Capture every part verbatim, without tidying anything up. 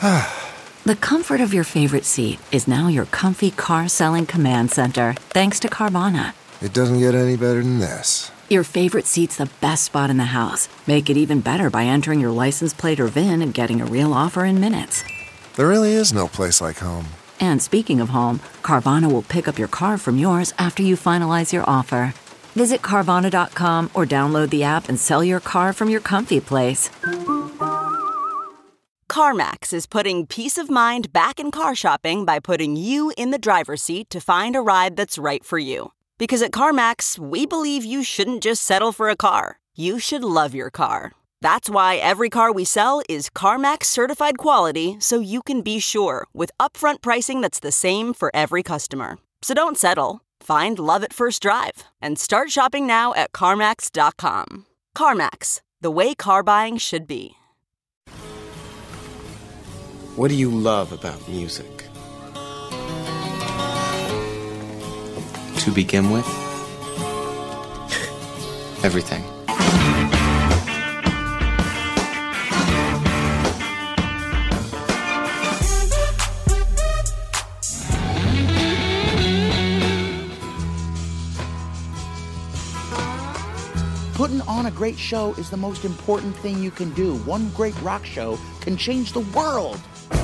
The comfort of your favorite seat is now your comfy car-selling command center, thanks to Carvana. It doesn't get any better than this. Your favorite seat's the best spot in the house. Make it even better by entering your license plate or V I N and getting a real offer in minutes. There really is no place like home. And speaking of home, Carvana will pick up your car from yours after you finalize your offer. Visit Carvana dot com or download the app and sell your car from your comfy place. CarMax is putting peace of mind back in car shopping by putting you in the driver's seat to find a ride that's right for you. Because at CarMax, we believe you shouldn't just settle for a car. You should love your car. That's why every car we sell is CarMax certified quality, so you can be sure with upfront pricing that's the same for every customer. So don't settle. Find love at first drive and start shopping now at CarMax dot com. CarMax, the way car buying should be. What do you love about music? To begin with, everything. Putting on a great show is the most important thing you can do. One great rock show can change the world.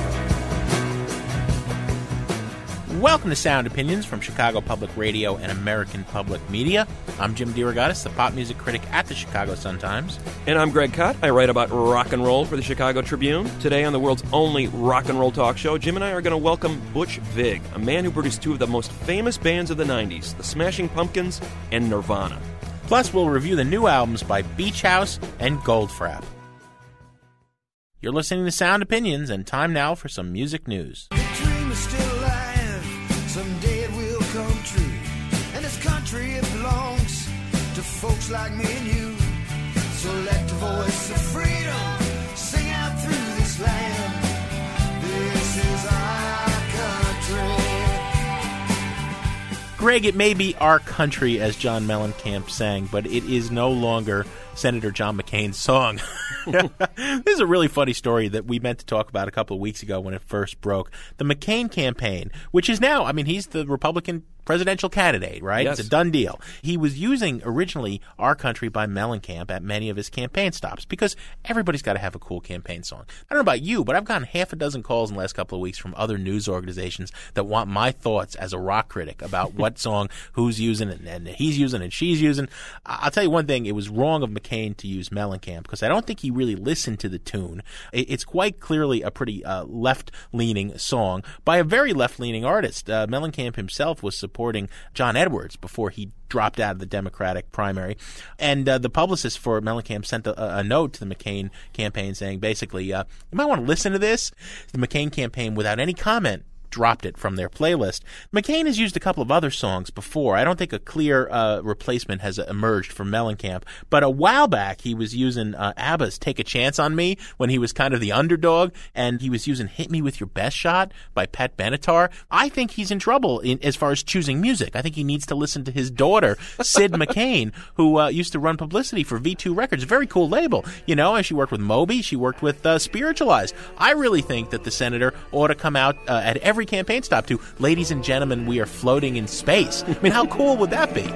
Welcome to Sound Opinions from Chicago Public Radio and American Public Media. I'm Jim DeRogatis, the pop music critic at the Chicago Sun-Times. And I'm Greg Kot. I write about rock and roll for the Chicago Tribune. Today on the world's only rock and roll talk show, Jim and I are going to welcome Butch Vig, a man who produced two of the most famous bands of the nineties, the Smashing Pumpkins and Nirvana. Plus, we'll review the new albums by Beach House and Goldfrapp. You're listening to Sound Opinions, and time now for some music news. Dream is still alive. Someday it will come true. And this country, it belongs to folks like me and you. So let the voice of freedom sing out through this land. This is our country. Greg, it may be our country, as John Mellencamp sang, but it is no longer Senator John McCain's song. This is a really funny story that we meant to talk about a couple of weeks ago when it first broke. The McCain campaign, which is now, I mean, he's the Republican presidential candidate, right? Yes. It's a done deal. He was using originally Our Country by Mellencamp at many of his campaign stops because everybody's got to have a cool campaign song. I don't know about you, but I've gotten half a dozen calls in the last couple of weeks from other news organizations that want my thoughts as a rock critic about what song who's using and, and he's using and she's using. I'll tell you one thing, it was wrong of McCain to use Mellencamp because I don't think he really listened to the tune. It's quite clearly a pretty uh, left-leaning song by a very left-leaning artist. Uh, Mellencamp himself was supporting John Edwards before he dropped out of the Democratic primary. And uh, the publicist for Mellencamp sent a, a note to the McCain campaign saying basically, uh, you might want to listen to this. The McCain campaign, without any comment, dropped it from their playlist. McCain has used a couple of other songs before. I don't think a clear uh, replacement has emerged for Mellencamp, but a while back he was using uh, ABBA's Take a Chance on Me when he was kind of the underdog, and he was using Hit Me With Your Best Shot by Pat Benatar. I think he's in trouble in, as far as choosing music. I think he needs to listen to his daughter, Sid McCain, who uh, used to run publicity for V two Records. Very cool label. You know, and she worked with Moby. She worked with uh, Spiritualized. I really think that the senator ought to come out uh, at every campaign stop to, ladies and gentlemen, we are floating in space. I mean, how cool would that be?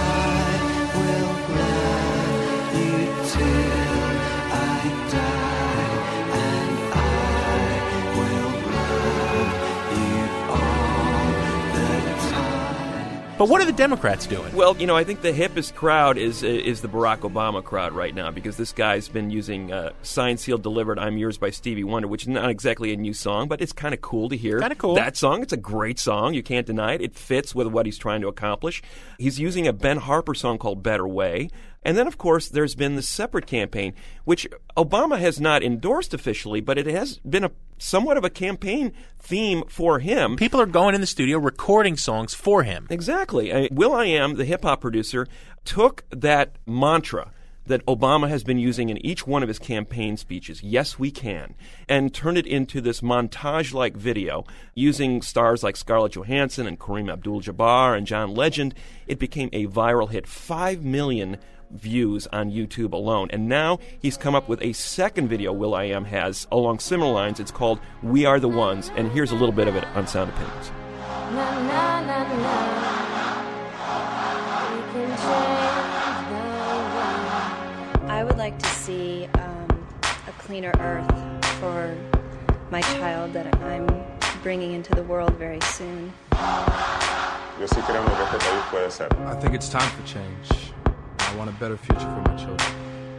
But what are the Democrats doing? Well, you know, I think the hippest crowd is is the Barack Obama crowd right now because this guy's been using uh, Signed, Sealed, Delivered, I'm Yours by Stevie Wonder, which is not exactly a new song, but it's kind of cool to hear. Kind of cool. That song, it's a great song. You can't deny it. It fits with what he's trying to accomplish. He's using a Ben Harper song called Better Way. And then, of course, there's been the separate campaign, which Obama has not endorsed officially, but it has been a somewhat of a campaign theme for him. People are going in the studio recording songs for him. Exactly. I mean, will.i.am, the hip-hop producer, took that mantra that Obama has been using in each one of his campaign speeches, yes, we can, and turned it into this montage-like video using stars like Scarlett Johansson and Kareem Abdul-Jabbar and John Legend. It became a viral hit. Five million views on YouTube alone. And now he's come up with a second video will.i.am has along similar lines. It's called We Are the Ones, and here's a little bit of it on Sound Opinions. Na, na, na, na. We can change the world. I would like to see um, a cleaner earth for my child that I'm bringing into the world very soon. Yo sí creo en lo que este país puede ser. I think it's time for change. I want a better future for my children.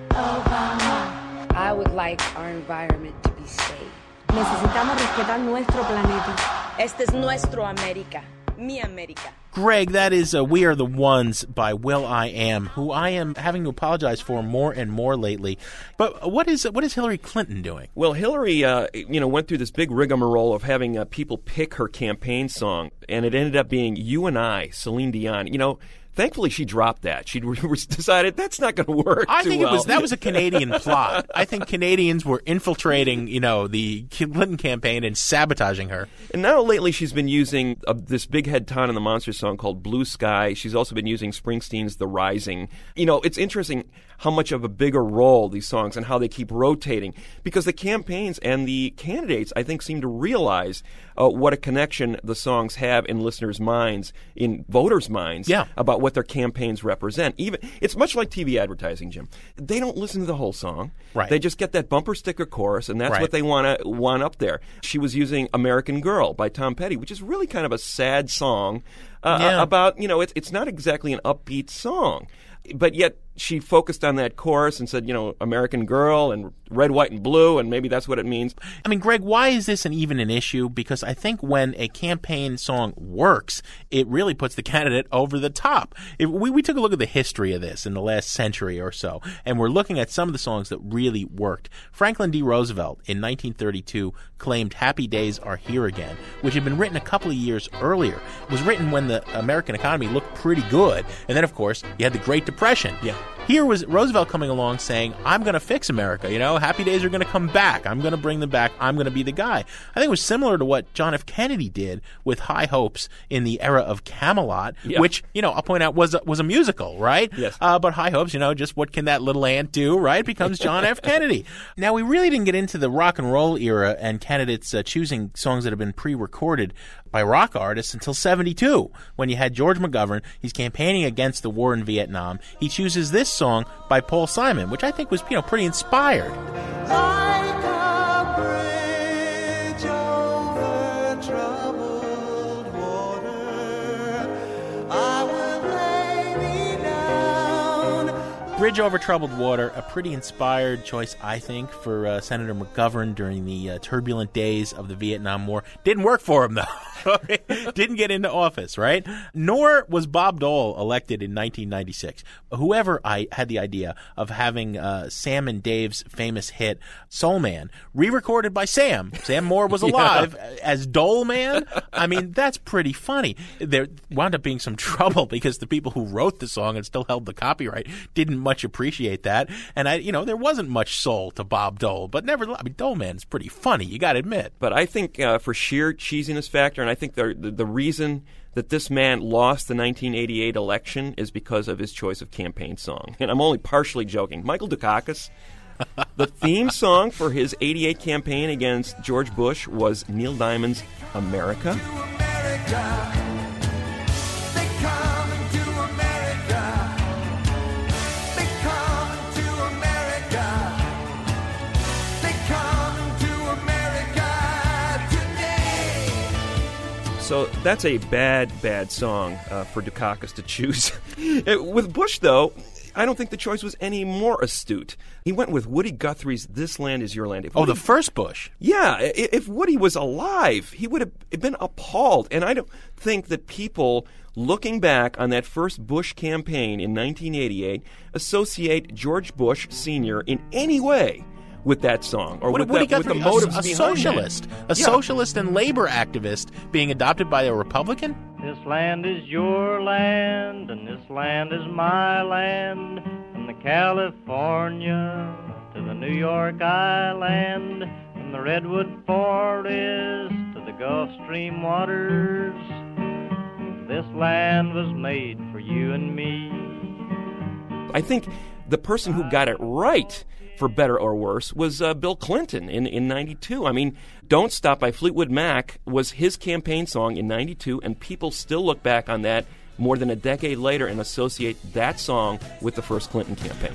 Obama. I would like our environment to be safe. Necesitamos respetar nuestro planeta. Este es nuestro América. Mi América. Greg, that is uh, We Are the Ones by will.i.am, who I am having to apologize for more and more lately. But what is what is Hillary Clinton doing? Well, Hillary, uh, you know, went through this big rigmarole of having uh, people pick her campaign song, and it ended up being You and I, Celine Dion. You know, thankfully she dropped that. She decided that's not going to work. I too think well. it was that was a Canadian plot. I think Canadians were infiltrating, you know, the Clinton campaign and sabotaging her. And now lately she's been using uh, this Big Head Ton and the Monsters song called Blue Sky. She's also been using Springsteen's The Rising. You know, it's interesting how much of a bigger role these songs and how they keep rotating, because the campaigns and the candidates, I think, seem to realize uh, what a connection the songs have in listeners' minds, in voters' minds, yeah. about what their campaigns represent. Even it's much like T V advertising, Jim. They don't listen to the whole song. Right. They just get that bumper sticker chorus, and that's right. what they want to want up there. She was using American Girl by Tom Petty, which is really kind of a sad song uh, yeah. about, you know, it's it's not exactly an upbeat song, but yet she focused on that chorus and said, you know, American Girl and red, white, and blue, and maybe that's what it means. I mean, Greg, why is this an even an issue? Because I think when a campaign song works, it really puts the candidate over the top. If we, we took a look at the history of this in the last century or so, and we're looking at some of the songs that really worked. Franklin D. Roosevelt in nineteen thirty-two claimed Happy Days Are Here Again, which had been written a couple of years earlier. It was written when the American economy looked pretty good. And then, of course, you had the Great Depression. Yeah. Here was Roosevelt coming along saying, I'm going to fix America. You know, happy days are going to come back. I'm going to bring them back. I'm going to be the guy. I think it was similar to what John F. Kennedy did with High Hopes in the era of Camelot, yeah. which, you know, I'll point out was a, was a musical, right? Yes. Uh, but High Hopes, you know, just what can that little ant do, right? Becomes John F. Kennedy. Now, we really didn't get into the rock and roll era and candidates uh, choosing songs that have been pre-recorded by rock artists until seventy-two, when you had George McGovern. He's campaigning against the war in Vietnam. He chooses this song by Paul Simon, which I think was, you know, pretty inspired. Like a bridge over troubled water, I will lay me down. Bridge Over Troubled Water, a pretty inspired choice, I think, for uh, Senator McGovern during the uh, turbulent days of the Vietnam War. Didn't work for him, though. Didn't get into office, right? Nor was Bob Dole elected in nineteen ninety-six. Whoever I had the idea of having uh, Sam and Dave's famous hit Soul Man re-recorded by Sam. Sam Moore was alive yeah. as Dole Man. I mean, that's pretty funny. There wound up being some trouble because the people who wrote the song and still held the copyright didn't much appreciate that. And I, you know, there wasn't much soul to Bob Dole, but nevertheless, I mean, Dole Man is pretty funny. You got to admit. But I think uh, for sheer cheesiness factor, and I think the, the the reason that this man lost the nineteen eighty-eight election is because of his choice of campaign song. And I'm only partially joking. Michael Dukakis, the theme song for his eighty-eight campaign against George Bush was Neil Diamond's America. America. They come to America. They come to America. They come to America today. So that's a bad, bad song uh, for Dukakis to choose. With Bush, though, I don't think the choice was any more astute. He went with Woody Guthrie's This Land Is Your Land. If oh, Woody, the first Bush. Yeah. If Woody was alive, he would have been appalled. And I don't think that people looking back on that first Bush campaign in nineteen eighty-eight associate George Bush Senior in any way with that song or what, with, what that, with the motives a, a behind socialist, it. a yeah. socialist and labor activist being adopted by a Republican? This land is your land, and this land is my land, from the California to the New York Island, from the Redwood Forest to the Gulf Stream waters. This land was made for you and me. I think the person who got it right, for better or worse, was uh, Bill Clinton in, in ninety-two. I mean, Don't Stop by Fleetwood Mac was his campaign song in ninety-two, and people still look back on that more than a decade later and associate that song with the first Clinton campaign.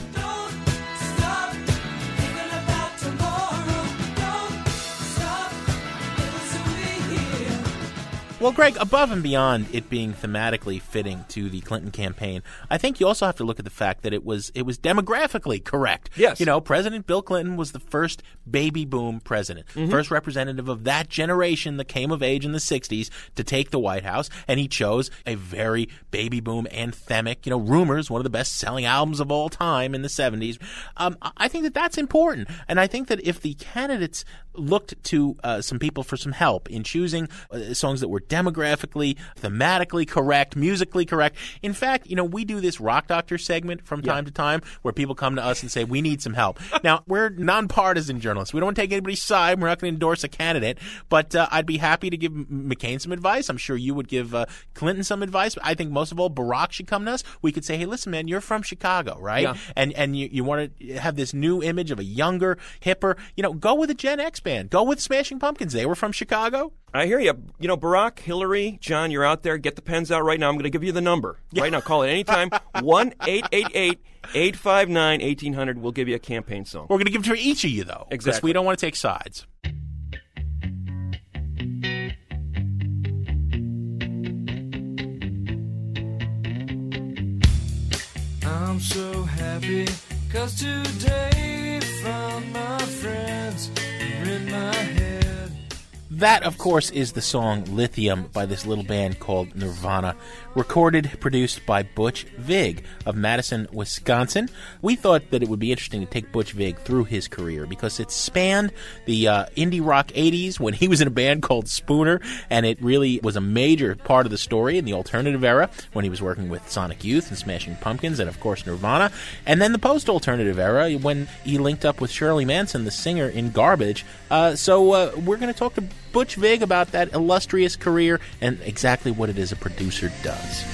Well, Greg, above and beyond it being thematically fitting to the Clinton campaign, I think you also have to look at the fact that it was it was demographically correct. Yes. You know, President Bill Clinton was the first baby boom president, mm-hmm. first representative of that generation that came of age in the sixties to take the White House, and he chose a very baby boom anthemic, you know, Rumors, one of the best-selling albums of all time in the seventies. Um, I think that that's important, and I think that if the candidates looked to uh, some people for some help in choosing uh, songs that were demographically, thematically correct, musically correct. In fact, you know, we do this Rock Doctor segment from time yeah. to time where people come to us and say, we need some help. Now, we're nonpartisan journalists. We don't want to take anybody's side. We're not going to endorse a candidate. But uh, I'd be happy to give McCain some advice. I'm sure you would give uh, Clinton some advice. I think most of all, Barack should come to us. We could say, hey, listen, man, you're from Chicago, right? Yeah. And and you, you want to have this new image of a younger, hipper, you know, go with a Gen X band. Go with Smashing Pumpkins. They were from Chicago. I hear you. You know, Barack, Hillary, John, you're out there. Get the pens out right now. I'm going to give you the number. Right now. Call it anytime. one eight eight eight, eight five nine, one eight zero zero. We'll give you a campaign song. We're going to give it to each of you, though. Exactly. Because we don't want to take sides. I'm so happy, 'cause today found my friends are in my head. That, of course, is the song Lithium by this little band called Nirvana, recorded, produced by Butch Vig of Madison, Wisconsin. We thought that it would be interesting to take Butch Vig through his career because it spanned the uh, indie rock eighties when he was in a band called Spooner, and it really was a major part of the story in the alternative era when he was working with Sonic Youth and Smashing Pumpkins and, of course, Nirvana, and then the post-alternative era when he linked up with Shirley Manson, the singer in Garbage. Uh, so uh, we're going to talk to Butch Vig about that illustrious career and exactly what it is a producer does.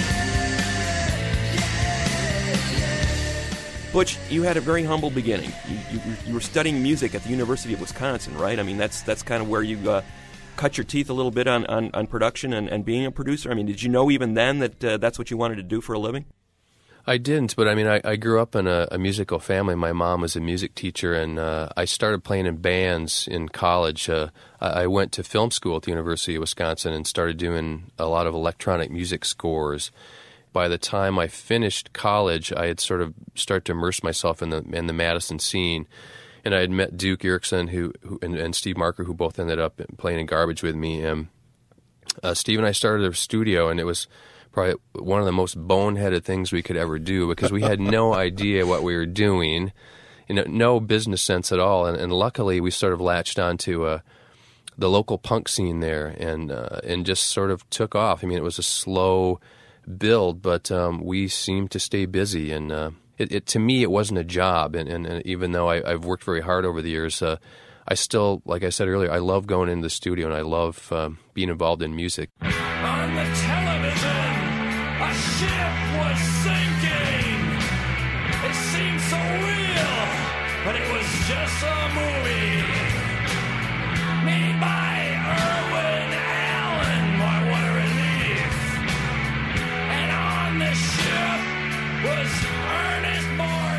Butch, you had a very humble beginning. You, you, you were studying music at the University of Wisconsin, right? I mean, that's that's kind of where you uh, cut your teeth a little bit on, on, on production and, and being a producer. I mean, did you know even then that uh, that's what you wanted to do for a living? I didn't, but I mean, I, I grew up in a, a musical family. My mom was a music teacher, and uh, I started playing in bands in college. Uh, I, I went to film school at the University of Wisconsin and started doing a lot of electronic music scores. By the time I finished college, I had sort of started to immerse myself in the in the Madison scene, and I had met Duke Erickson who, who and, and Steve Marker, who both ended up playing in Garbage with me. And uh, Steve and I started a studio, and it was probably one of the most boneheaded things we could ever do because we had no idea what we were doing, you know, no business sense at all. And, and luckily, we sort of latched onto uh, the local punk scene there and uh, and just sort of took off. I mean, it was a slow build, but um, we seemed to stay busy. And uh, it, it to me, it wasn't a job. And, and, and even though I, I've worked very hard over the years, uh, I still, like I said earlier, I love going into the studio and I love um, being involved in music. On the television, a ship was sinking. It seemed so real, but it was just a movie made by Irwin Allen. Why, what a relief. And on the ship was Ernest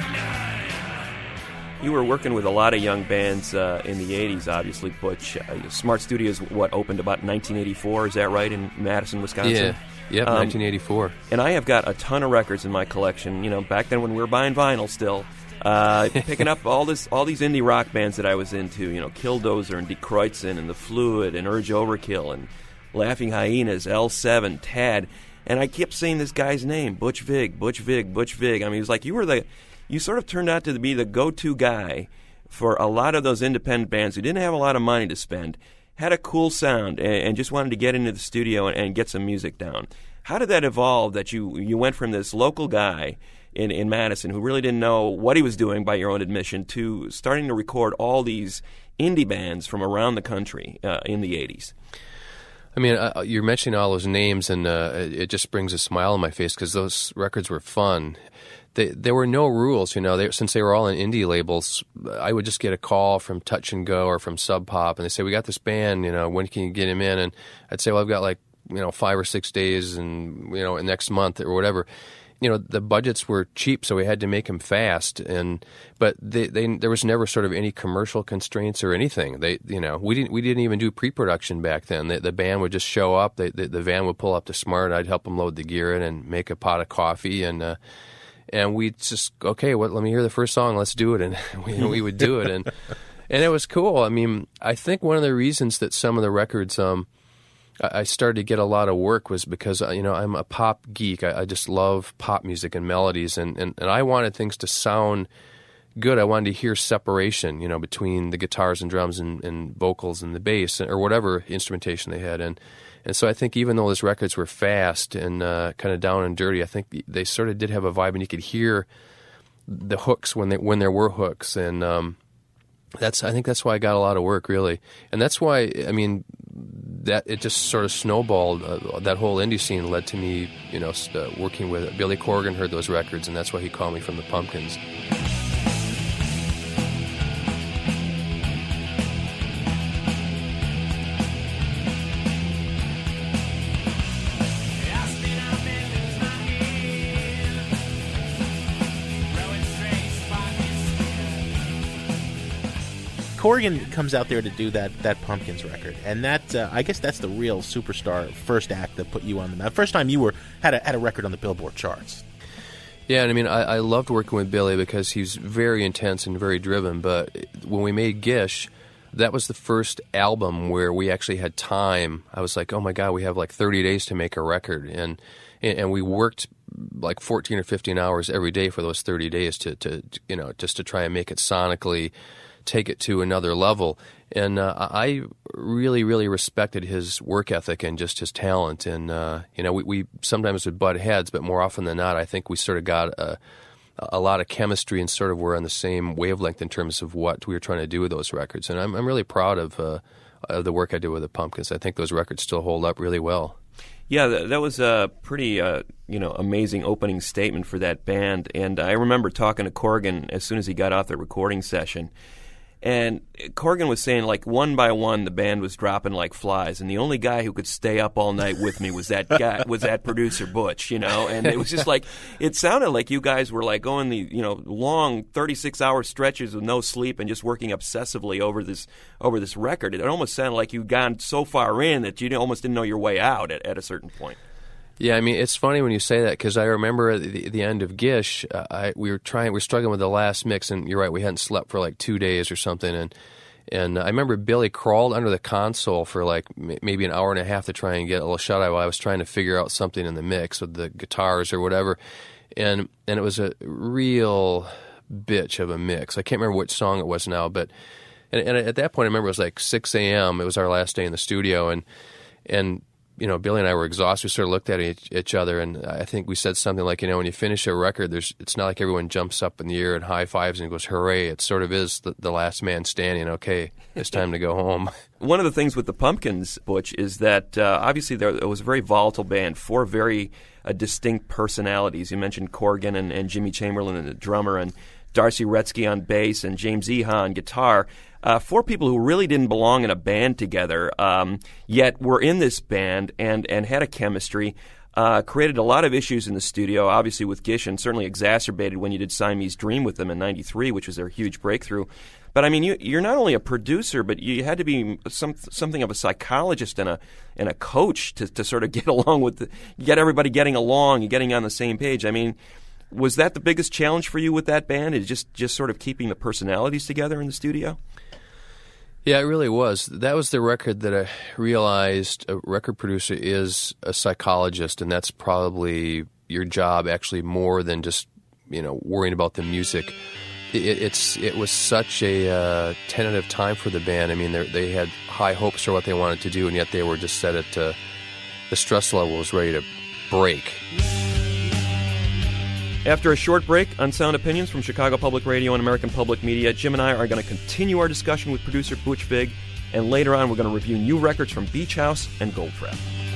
Borgnine. You were working with a lot of young bands uh, in the eighties, obviously, Butch. Uh, Smart Studios, what, opened about nineteen eighty-four, is that right, in Madison, Wisconsin? Yeah. Yep, um, nineteen eighty-four. And I have got a ton of records in my collection. You know, back then when we were buying vinyl still, uh, picking up all this, all these indie rock bands that I was into. You know, Killdozer and De Kreutzen and The Fluid and Urge Overkill and Laughing Hyenas, L seven, Tad. And I kept saying this guy's name, Butch Vig, Butch Vig, Butch Vig. I mean, he was like, you were the, you sort of turned out to be the go-to guy for a lot of those independent bands who didn't have a lot of money to spend, had a cool sound, and, and just wanted to get into the studio and, and get some music down. How did that evolve that you you went from this local guy in, in Madison who really didn't know what he was doing by your own admission to starting to record all these indie bands from around the country uh, in the eighties? I mean, uh, you're mentioning all those names, and uh, it just brings a smile on my face because those records were fun. They, there were no rules, you know. They, since they were all in indie labels, I would just get a call from Touch and Go or from Sub Pop, and they say, "We got this band, you know. When can you get him in?" And I'd say, "Well, I've got like you know five or six days, and you know next month or whatever." You know, the budgets were cheap, so we had to make them fast. And but they, they, there was never sort of any commercial constraints or anything. They, you know, we didn't we didn't even do pre-production back then. The, the band would just show up. They, the, the van would pull up to Smart. I'd help them load the gear in and make a pot of coffee, and uh, and we'd just okay, what? Let me hear the first song. Let's do it, and we, we would do it, and and it was cool. I mean, I think one of the reasons that some of the records, um. I started to get a lot of work was because, you know, I'm a pop geek. I, I just love pop music and melodies, and, and, and I wanted things to sound good. I wanted to hear separation, you know, between the guitars and drums and, and vocals and the bass or whatever instrumentation they had. And, and so I think even though those records were fast and uh, kind of down and dirty, I think they sort of did have a vibe, and you could hear the hooks when they when there were hooks. And um, that's I think that's why I got a lot of work, really. And that's why, I mean, that it just sort of snowballed. Uh, that whole indie scene led to me, you know, uh, working with Billy Corgan. Heard those records, and that's why he called me from the Pumpkins. Corgan comes out there to do that that Pumpkins record, and that uh, I guess that's the real superstar first act that put you on the map. First time you were had a had a record on the Billboard charts. Yeah, and I mean, I, I loved working with Billy because he's very intense and very driven. But when we made Gish, that was the first album where we actually had time. I was like, oh my God, we have like thirty days to make a record, and and we worked like fourteen or fifteen hours every day for those thirty days to to you know just to try and make it sonically. Take it to another level. And uh, I really, really respected his work ethic and just his talent. And, uh, you know, we, we sometimes would butt heads, but more often than not, I think we sort of got a, a lot of chemistry and sort of were on the same wavelength in terms of what we were trying to do with those records. And I'm, I'm really proud of, uh, of the work I did with the Pumpkins. I think those records still hold up really well. Yeah, that was a pretty, uh, you know, amazing opening statement for that band. And I remember talking to Corgan as soon as he got off the recording session. And Corgan was saying, like, one by one, the band was dropping like flies, and the only guy who could stay up all night with me was that guy, was that producer Butch, you know. And it was just like, it sounded like you guys were like going the, you know, long thirty-six hour stretches with no sleep and just working obsessively over this over this record. It almost sounded like you'd gone so far in that you almost didn't know your way out at, at a certain point. Yeah, I mean, it's funny when you say that because I remember at the, the end of Gish, uh, I, we were trying, we were struggling with the last mix, and you're right, we hadn't slept for like two days or something, and and I remember Billy crawled under the console for like m- maybe an hour and a half to try and get a little shut eye while I was trying to figure out something in the mix with the guitars or whatever, and and it was a real bitch of a mix. I can't remember which song it was now, but and, and at that point I remember it was like six a.m. It was our last day in the studio, and and. You know, Billy and I were exhausted. We sort of looked at each, each other, and I think we said something like, you know, when you finish a record, there's it's not like everyone jumps up in the air and high fives and goes, hooray. It sort of is the, the last man standing. Okay, it's time to go home. One of the things with the Pumpkins, Butch, is that uh, obviously there it was a very volatile band, four very uh, distinct personalities. You mentioned Corgan and, and Jimmy Chamberlain, the drummer, and Darcy Retzky on bass, and James Iha on guitar. Uh, four people who really didn't belong in a band together, um, yet were in this band and, and had a chemistry, uh, created a lot of issues in the studio, obviously with Gish, and certainly exacerbated when you did Siamese Dream with them in ninety-three, which was their huge breakthrough. But, I mean, you, you're not only a producer, but you had to be some, something of a psychologist and a and a coach to, to sort of get along with the, get everybody getting along and getting on the same page. I mean, was that the biggest challenge for you with that band, is just, just sort of keeping the personalities together in the studio? Yeah, it really was. That was the record that I realized a record producer is a psychologist, and that's probably your job actually more than just, you know, worrying about the music. It, it's it was such a uh, tentative time for the band. I mean, they had high hopes for what they wanted to do, and yet they were just set at uh, the stress level was ready to break. After a short break on Sound Opinions from Chicago Public Radio and American Public Media, Jim and I are going to continue our discussion with producer Butch Vig And later on, we're going to review new records from Beach House and Goldfrapp.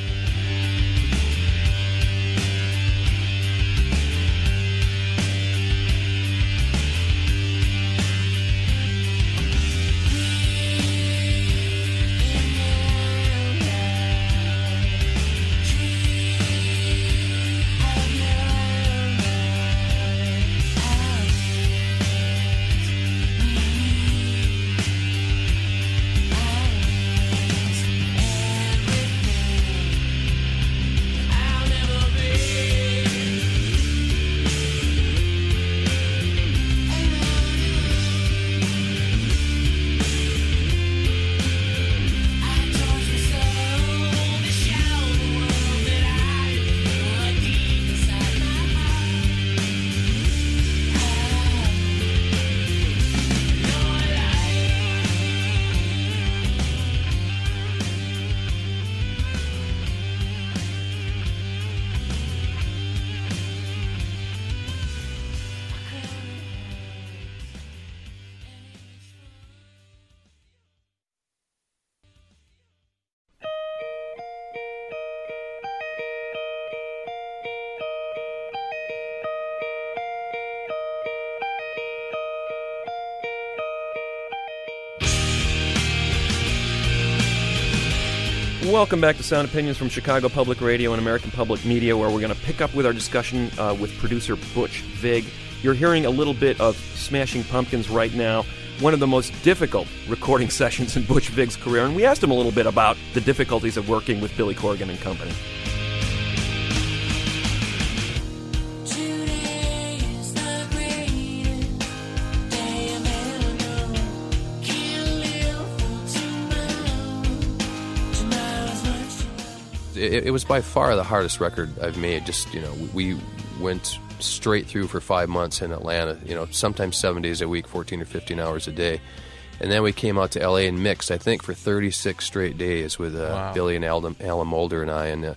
Welcome back to Sound Opinions from Chicago Public Radio and American Public Media, where we're going to pick up with our discussion uh, with producer Butch Vig. You're hearing a little bit of Smashing Pumpkins right now, one of the most difficult recording sessions in Butch Vig's career, and we asked him a little bit about the difficulties of working with Billy Corgan and company. It, it was by far the hardest record I've made. Just, you know, we went straight through for five months in Atlanta, you know, sometimes seven days a week, fourteen or fifteen hours a day. And then we came out to L A and mixed, I think, for thirty-six straight days with uh, wow. Billy and Alan, Alan Mulder and I. And uh,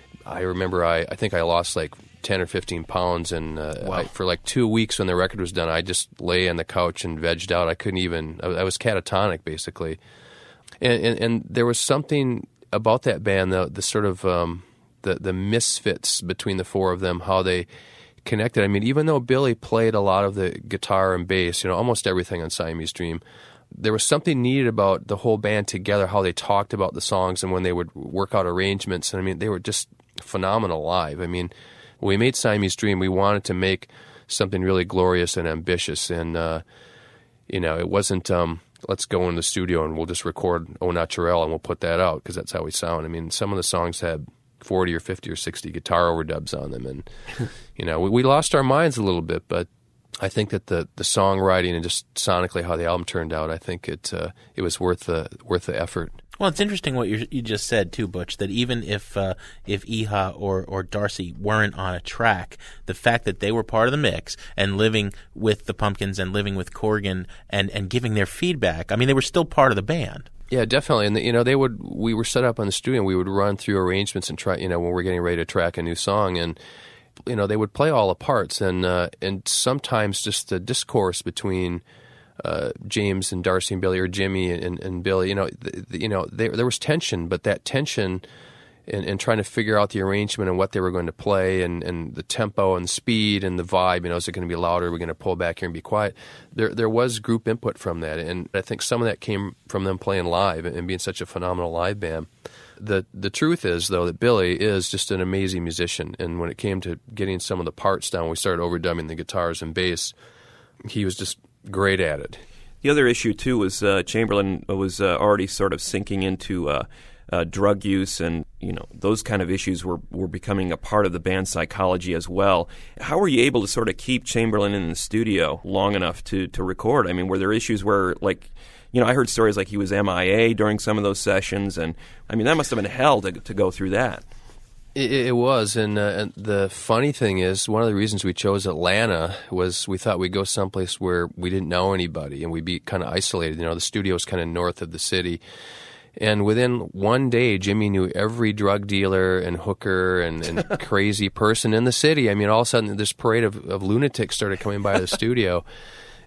I remember I, I think I lost like ten or fifteen pounds. And uh, wow. I, for like two weeks when the record was done, I just lay on the couch and vegged out. I couldn't even, I, I was catatonic, basically. And, and, and there was something about that band, the the sort of um, the the misfits between the four of them, how they connected. I mean, even though Billy played a lot of the guitar and bass, you know, almost everything on Siamese Dream, there was something neat about the whole band together, how they talked about the songs and when they would work out arrangements. And I mean, they were just phenomenal live. I mean, when we made Siamese Dream, we wanted to make something really glorious and ambitious, and uh, you know, it wasn't. Um, let's go in the studio and we'll just record Au Naturel and we'll put that out because that's how we sound. I mean, some of the songs had forty or fifty or sixty guitar overdubs on them, and you know, we, we lost our minds a little bit, but I think that the, the songwriting and just sonically how the album turned out, I think it uh, it was worth the worth the effort. Well, it's interesting what you you just said too, Butch. That even if uh, if Iha or or Darcy weren't on a track, the fact that they were part of the mix and living with the Pumpkins and living with Corgan and, and giving their feedback, I mean, they were still part of the band. Yeah, definitely. And the, you know, they would we were set up on the studio and we would run through arrangements and try. You know, when we're getting ready to track a new song, and you know, they would play all the parts, and uh, and sometimes just the discourse between Uh, James and Darcy and Billy, or Jimmy and, and Billy, you know, the, the, you know, they, there was tension, but that tension in, in trying to figure out the arrangement and what they were going to play, and, and the tempo and the speed and the vibe, you know, is it going to be louder? Are we going to pull back here and be quiet? There, there was group input from that, and I think some of that came from them playing live and being such a phenomenal live band. The the truth is, though, that Billy is just an amazing musician, and when it came to getting some of the parts down, we started overdubbing the guitars and bass. He was just great at it. The other issue, too, was uh, Chamberlain was uh, already sort of sinking into uh, uh, drug use, and you know, those kind of issues were, were becoming a part of the band's psychology as well. How were you able to sort of keep Chamberlain in the studio long enough to, to record? I mean, were there issues where, like, you know, I heard stories like he was M I A during some of those sessions, and I mean, that must have been hell to, to go through that. It, it was, and, uh, and the funny thing is, one of the reasons we chose Atlanta was we thought we'd go someplace where we didn't know anybody and we'd be kind of isolated. You know, the studio's kind of north of the city. And within one day, Jimmy knew every drug dealer and hooker and, and crazy person in the city. I mean, all of a sudden, this parade of, of lunatics started coming by the studio.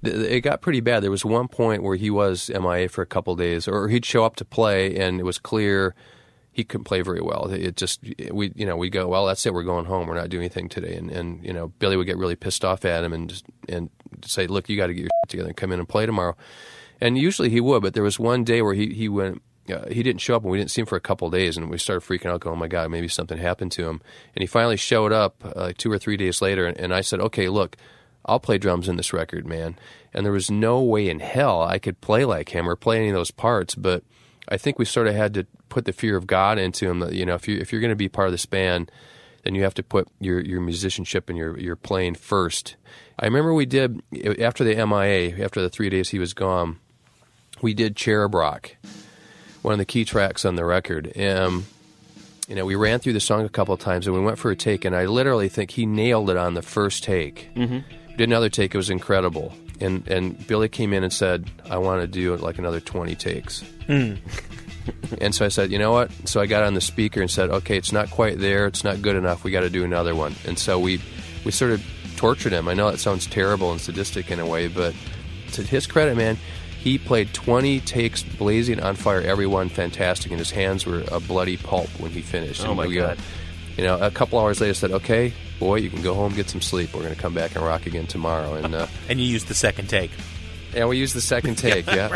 It got pretty bad. There was one point where he was M I A for a couple days, or he'd show up to play, and it was clear he couldn't play very well. It just we you know we go, well, that's it. We're going home. We're not doing anything today. And and you know Billy would get really pissed off at him and just, and say, look, you got to get your shit together and come in and play tomorrow. And usually he would, but there was one day where he he went. Uh, he didn't show up, and we didn't see him for a couple of days, and we started freaking out, going, oh, my God, maybe something happened to him. And he finally showed up uh, two or three days later, and, and I said, okay, look, I'll play drums in this record, man. And there was no way in hell I could play like him or play any of those parts, but I think we sort of had to put the fear of God into him. That, you know, if, you, if you're going to be part of this band, then you have to put your, your musicianship and your, your playing first. I remember we did, after the M I A, after the three days he was gone, we did Cherub Rock, one of the key tracks on the record. Um, you know, we ran through the song a couple of times, and we went for a take, and I literally think he nailed it on the first take. Mm-hmm. We did another take. It was incredible. And and Billy came in and said, I want to do like another twenty takes. Mm. And so I said, you know what? So I got on the speaker and said, okay, it's not quite there. It's not good enough. We got to do another one. And so we, we sort of tortured him. I know that sounds terrible and sadistic in a way, but to his credit, man, he played twenty takes, blazing on fire, every one fantastic, and his hands were a bloody pulp when he finished. Oh, and my we, God. Uh, you know, a couple hours later said, okay, boy, you can go home, get some sleep. We're going to come back and rock again tomorrow. And uh, and you used the second take. Yeah, we used the second take, yeah.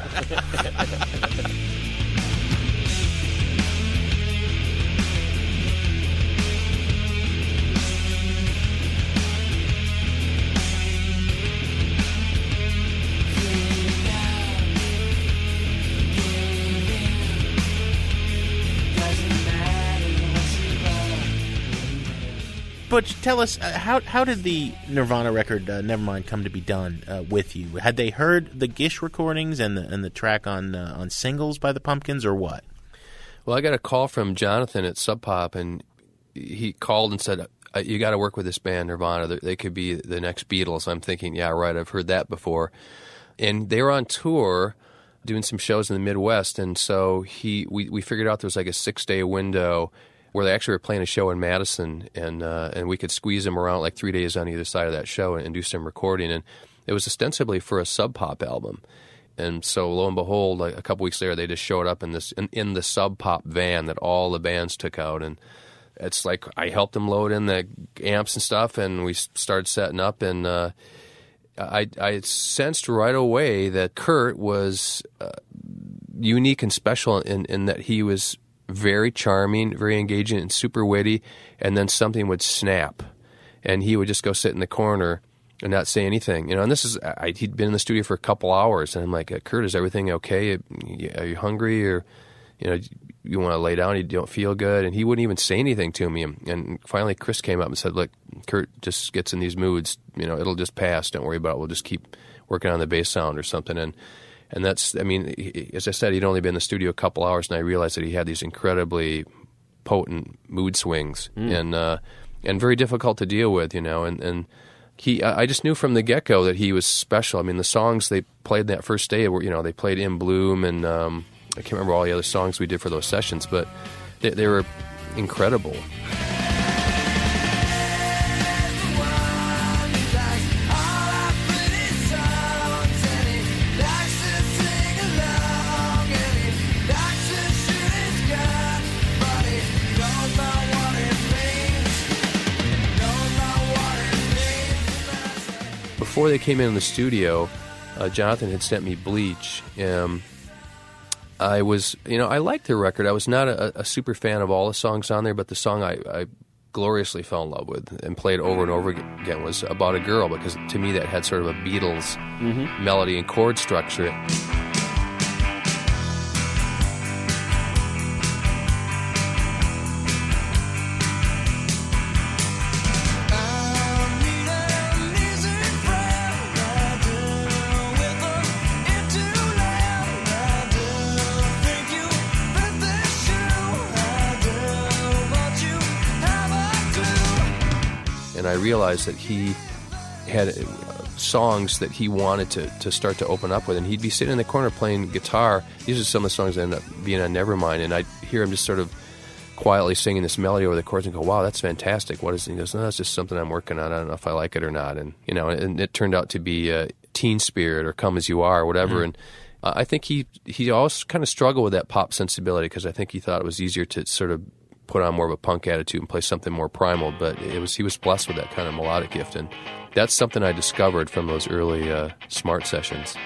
Butch, tell us, uh, how how did the Nirvana record, uh, Nevermind, come to be done uh, with you? Had they heard the Gish recordings and the and the track on uh, on Singles by the Pumpkins, or what? Well, I got a call from Jonathan at Sub Pop, and he called and said, you got to work with this band, Nirvana. They could be the next Beatles. I'm thinking, yeah, right, I've heard that before. And they were on tour doing some shows in the Midwest, and so he we, we figured out there was like a six-day window where they actually were playing a show in Madison, and uh, and we could squeeze them around like three days on either side of that show and, and do some recording. And it was ostensibly for a Sub Pop album. And so lo and behold, like a couple weeks later, they just showed up in this in, in the Sub Pop van that all the bands took out. And it's like I helped them load in the amps and stuff, and we started setting up. And uh, I, I sensed right away that Kurt was uh, unique and special in, in that he was very charming, very engaging, and super witty, and then something would snap, and he would just go sit in the corner and not say anything. You know, and this is, I, he'd been in the studio for a couple hours, and I'm like, Kurt, is everything okay? Are you hungry, or, you know, you want to lay down, you don't feel good? And he wouldn't even say anything to me. And finally, Chris came up and said, look, Kurt just gets in these moods, you know, it'll just pass, don't worry about it, we'll just keep working on the bass sound or something. And And that's, I mean, he, as I said, he'd only been in the studio a couple hours, and I realized that he had these incredibly potent mood swings, mm. and uh, and very difficult to deal with, you know. And, and he, I just knew from the get-go that he was special. I mean, the songs they played that first day were, you know, they played In Bloom, and um, I can't remember all the other songs we did for those sessions, but they, they were incredible. Before they came in the studio, uh, Jonathan had sent me Bleach. Um, I was, you know, I liked the record. I was not a, a super fan of all the songs on there, but the song I, I gloriously fell in love with and played over and over again was About a Girl, because to me that had sort of a Beatles mm-hmm. melody and chord structure. And I realized that he had songs that he wanted to, to start to open up with, and he'd be sitting in the corner playing guitar. These are some of the songs that ended up being on Nevermind, and I'd hear him just sort of quietly singing this melody over the chords and go, wow, that's fantastic. What is it? He goes, no, that's just something I'm working on. I don't know if I like it or not. And, you know, and it turned out to be uh, Teen Spirit or Come As You Are or whatever. Mm. And uh, I think he, he always kind of struggled with that pop sensibility because I think he thought it was easier to sort of put on more of a punk attitude and play something more primal. But it was he was blessed with that kind of melodic gift. And that's something I discovered from those early uh, Smart sessions.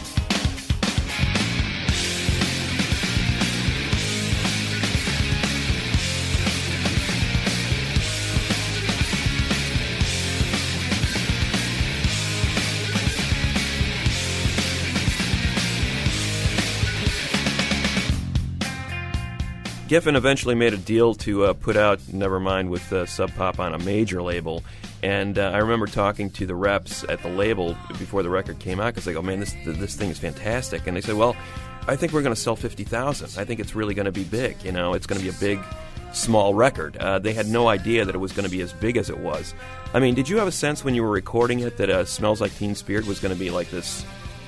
Geffen eventually made a deal to uh, put out Nevermind with uh, Sub Pop on a major label, and uh, I remember talking to the reps at the label before the record came out because they go, man, this this thing is fantastic, and they said, well, I think we're going to sell fifty thousand. I think it's really going to be big, you know, it's going to be a big, small record. Uh, they had no idea that it was going to be as big as it was. I mean, did you have a sense when you were recording it that uh, Smells Like Teen Spirit was going to be like this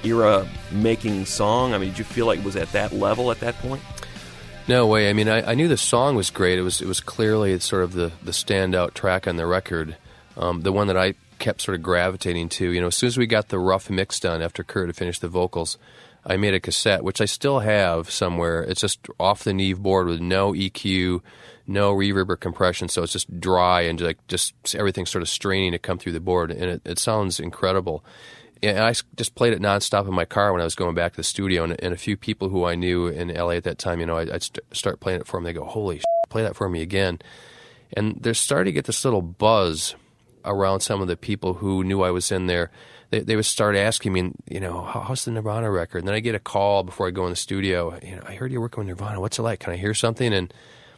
era-making song? I mean, did you feel like it was at that level at that point? No way. I mean, I, I knew the song was great. It was it was clearly sort of the, the standout track on the record, um, the one that I kept sort of gravitating to. You know, as soon as we got the rough mix done after Kurt had finished the vocals, I made a cassette, which I still have somewhere. It's just off the Neve board with no E Q, no reverb or compression, so it's just dry and like just everything sort of straining to come through the board, and it, it sounds incredible. And I just played it nonstop in my car when I was going back to the studio, and, and a few people who I knew in L A at that time, you know, I'd, I'd st- start playing it for them. They go, holy shit, play that for me again. And they're starting to get this little buzz around some of the people who knew I was in there. They, they would start asking me, you know, How, how's the Nirvana record? And then I get a call before I go in the studio. You know, I heard you're working with Nirvana. What's it like? Can I hear something? And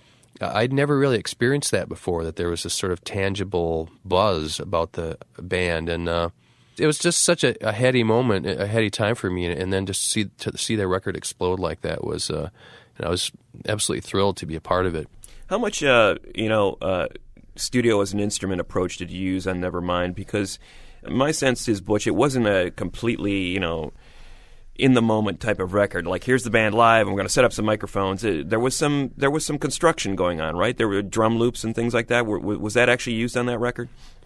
I'd never really experienced that before, that there was this sort of tangible buzz about the band. And, uh, it was just such a, a heady moment, a heady time for me, and, and then just see to see their record explode like that was, uh, and I was absolutely thrilled to be a part of it. How much, uh, you know, uh, studio as an instrument approach did you use on Nevermind? Because my sense is, Butch, it wasn't a completely, you know, in the moment type of record. Like, here's the band live, and we're going to set up some microphones. It, there was some there was some construction going on, right? There were drum loops and things like that. Were, was that actually used on that record?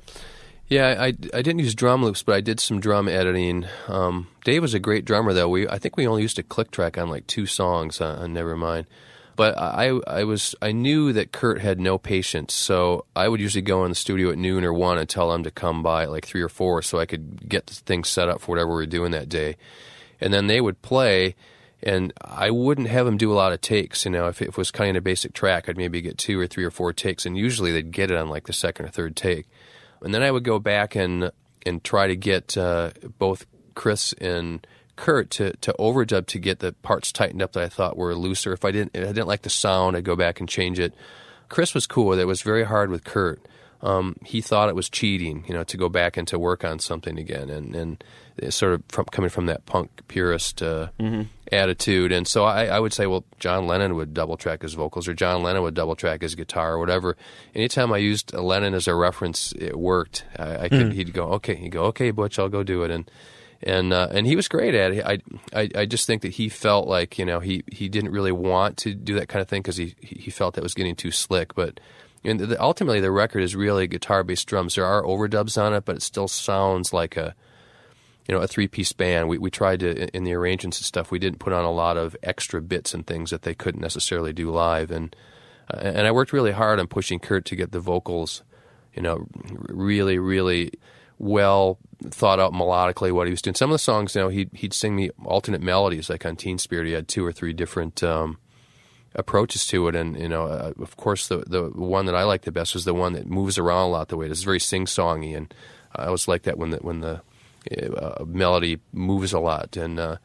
Yeah, I, I didn't use drum loops, but I did some drum editing. Um, Dave was a great drummer, though. We I think we only used a click track on like two songs on, on Nevermind. But I I was I knew that Kurt had no patience, so I would usually go in the studio at noon or one and tell him to come by at like three or four, so I could get things set up for whatever we were doing that day. And then they would play, and I wouldn't have them do a lot of takes. You know, if it, if it was kind of a basic track, I'd maybe get two or three or four takes, and usually they'd get it on like the second or third take. And then I would go back and and try to get uh, both Chris and Kurt to, to overdub to get the parts tightened up that I thought were looser. If I didn't if I didn't like the sound, I'd go back and change it. Chris was cool with it. It was very hard with Kurt. Um, he thought it was cheating, you know, to go back and to work on something again, and and sort of from, coming from that punk purist uh, mm-hmm. attitude. And so I, I would say, well, John Lennon would double track his vocals, or John Lennon would double track his guitar, or whatever. Anytime I used Lennon as a reference, it worked. I, I could. Mm. He'd go, okay. He'd go, okay, Butch, I'll go do it. And and uh, and he was great at it. I, I I just think that he felt like, you know, he he didn't really want to do that kind of thing because he he felt that was getting too slick, but. And the, ultimately, the record is really guitar-based drums. There are overdubs on it, but it still sounds like a, you know, a three-piece band. We we tried to, in the arrangements and stuff, we didn't put on a lot of extra bits and things that they couldn't necessarily do live. And uh, and I worked really hard on pushing Kurt to get the vocals, you know, really, really well thought out melodically what he was doing. Some of the songs, you know, he'd, he'd sing me alternate melodies, like on Teen Spirit. He had two or three different Um, approaches to it, and you know, uh, of course, the the one that I like the best was the one that moves around a lot the way it is. It's very sing-songy, and I always like that when the when the uh, melody moves a lot, and uh,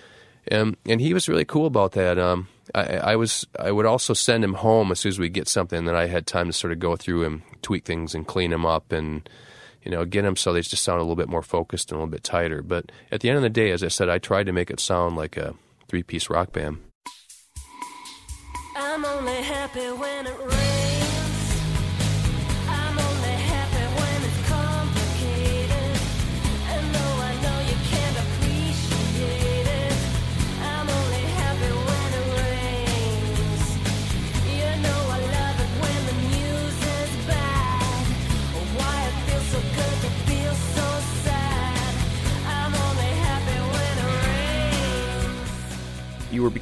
and and he was really cool about that. Um, I, I was I would also send him home as soon as we get something that I had time to sort of go through and tweak things and clean them up, and you know, get them so they just sound a little bit more focused and a little bit tighter. But at the end of the day, as I said, I tried to make it sound like a three-piece rock band. I'm only happy when it rains. I'm only happy when it's complicated. And though I know you can't appreciate it, I'm only happy when it rains. You know I love it when the news is bad. Why it feels so good to feel so sad. I'm only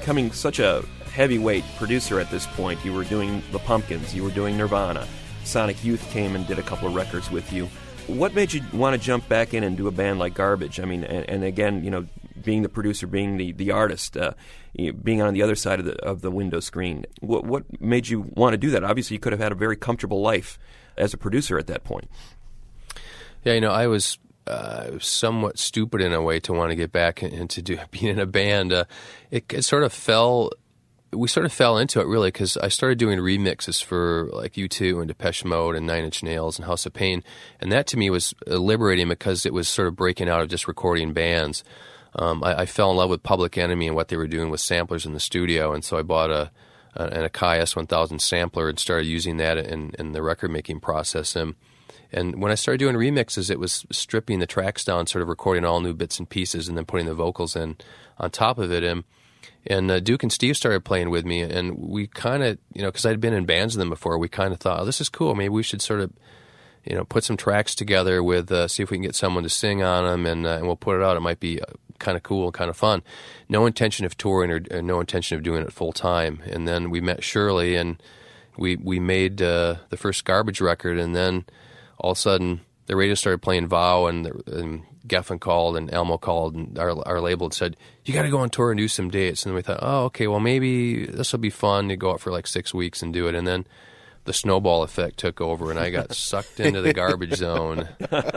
becoming such a heavyweight producer at this point. You were doing the Pumpkins, you were doing Nirvana. Sonic Youth came and did a couple of records with you. What made you want to jump back in and do a band like Garbage? I mean, and, and again, you know, being the producer, being the, the artist, uh, you know, being on the other side of the of the window screen. What what made you want to do that? Obviously, you could have had a very comfortable life as a producer at that point. Yeah, you know, I was uh, somewhat stupid in a way to want to get back into do, being in a band. Uh, it, it sort of fell. We sort of fell into it, really, because I started doing remixes for like U two and Depeche Mode and Nine Inch Nails and House of Pain, and that to me was liberating because it was sort of breaking out of just recording bands. Um, I, I fell in love with Public Enemy and what they were doing with samplers in the studio, and so I bought a, a an Akai S one thousand sampler and started using that in, in the record-making process. And, and when I started doing remixes, it was stripping the tracks down, sort of recording all new bits and pieces, and then putting the vocals in on top of it. And And uh, Duke and Steve started playing with me, and we kind of, you know, because I'd been in bands with them before, we kind of thought, oh, this is cool. Maybe we should sort of, you know, put some tracks together with, uh, see if we can get someone to sing on them, and, uh, and we'll put it out. It might be uh, kind of cool and kind of fun. No intention of touring or, or no intention of doing it full time. And then we met Shirley, and we we made uh, the first Garbage record, and then all of a sudden the radio started playing Vow, and, the, and Geffen called and Elmo called, and our our label had said, you got to go on tour and do some dates. And we thought, oh, okay, well, maybe this will be fun to go out for like six weeks and do it. And then the snowball effect took over, and I got sucked into the Garbage zone.